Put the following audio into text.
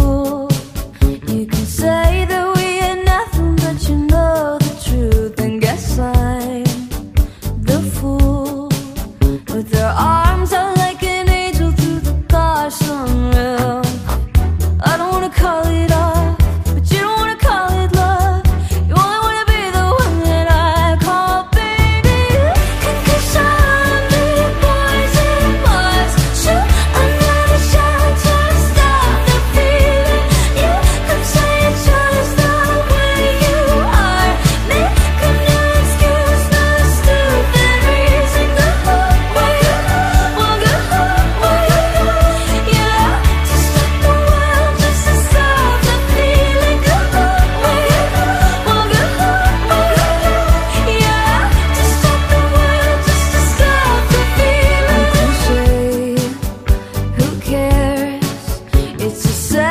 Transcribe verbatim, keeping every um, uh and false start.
fool. You can say that we ain't nothing, but you know the truth. And guess I'm the fool. With their arms out like an angel through the car sunroof. I don't wanna call it off, but you don't wanna call it love. You only wanna be the one that I call baby. Concussion, me, poison bars. Shoot another shot to stop the feeling. You could say it's just the way you are. Make a new excuse, not a stupid reason. Go home, where you wanna go home, where you yeah. To stop the world, just to stop the feeling. Go home, where you wanna go home, where you yeah. To stop the world, just to stop the feeling. Who cares? It's a sad